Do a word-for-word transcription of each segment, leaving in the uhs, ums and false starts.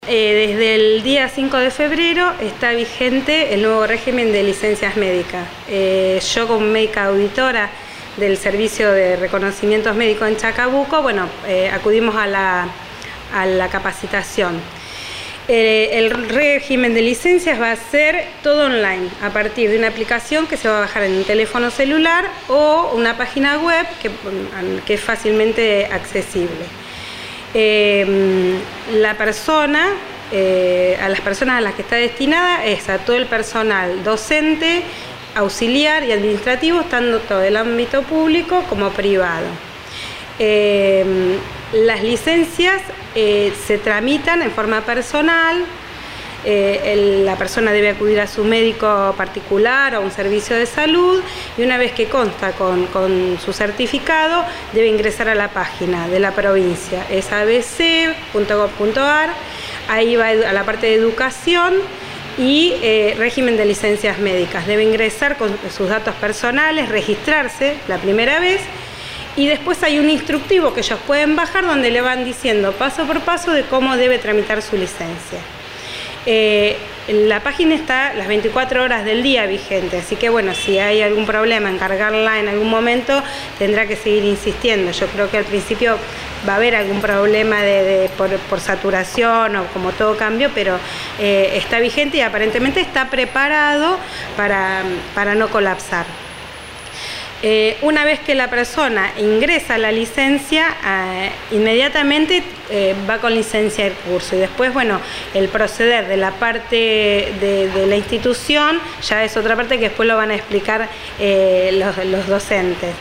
Eh, desde el día cinco de febrero está vigente el nuevo régimen de licencias médicas. Eh, yo como médica auditora del Servicio de Reconocimientos Médicos en Chacabuco, bueno, eh, acudimos a la, a la capacitación. Eh, el régimen de licencias va a ser todo online, a partir de una aplicación que se va a bajar en un teléfono celular o una página web que, que es fácilmente accesible. Eh, la persona, eh, a las personas a las que está destinada es a todo el personal docente, auxiliar y administrativo, tanto del ámbito público como privado. Eh, las licencias eh, se tramitan en forma personal. Eh, el, la persona debe acudir a su médico particular o a un servicio de salud y una vez que consta con, con su certificado debe ingresar a la página de la provincia, es a b c punto gov punto a r, ahí va a la parte de educación y eh, régimen de licencias médicas. Debe ingresar con sus datos personales, registrarse la primera vez y después hay un instructivo que ellos pueden bajar donde le van diciendo paso por paso de cómo debe tramitar su licencia. Eh, la página está las veinticuatro horas del día vigente, así que bueno, si hay algún problema en cargarla en algún momento, tendrá que seguir insistiendo. Yo creo que al principio va a haber algún problema de, de, por, por saturación o como todo cambio, pero eh, está vigente y aparentemente está preparado para, para no colapsar. Eh, una vez que la persona ingresa a la licencia, eh, inmediatamente eh, va con licencia el curso y después, bueno, el proceder de la parte de, de la institución ya es otra parte que después lo van a explicar eh, los, los docentes.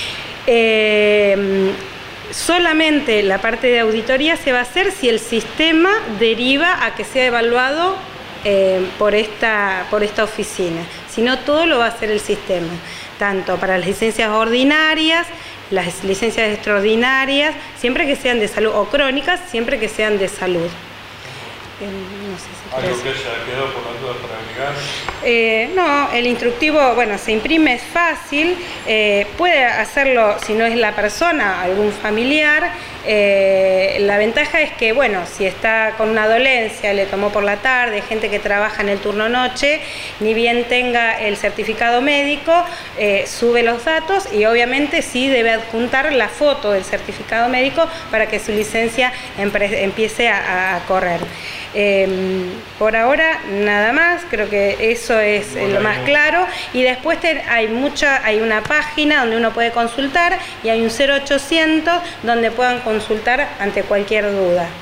Eh, solamente la parte de auditoría se va a hacer si el sistema deriva a que sea evaluado eh, por esta, por esta oficina, si no todo lo va a hacer el sistema, tanto para las licencias ordinarias, las licencias extraordinarias, siempre que sean de salud, o crónicas, siempre que sean de salud. Eh, no sé si ¿Algo que ya quedó por las dudas para agregar? Eh, no, el instructivo, bueno, se imprime, es fácil, eh, puede hacerlo si no es la persona, algún familiar. Eh, la ventaja es que, bueno, si está con una dolencia, le tomó por la tarde, gente que trabaja en el turno noche, ni bien tenga el certificado médico, eh, sube los datos y obviamente sí debe adjuntar la foto del certificado médico para que su licencia empiece a, a correr. Eh, por ahora nada más, creo que eso es bueno, lo más claro y después te, hay mucha, hay una página donde uno puede consultar y hay un cero ochocientos donde puedan consultar ante cualquier duda.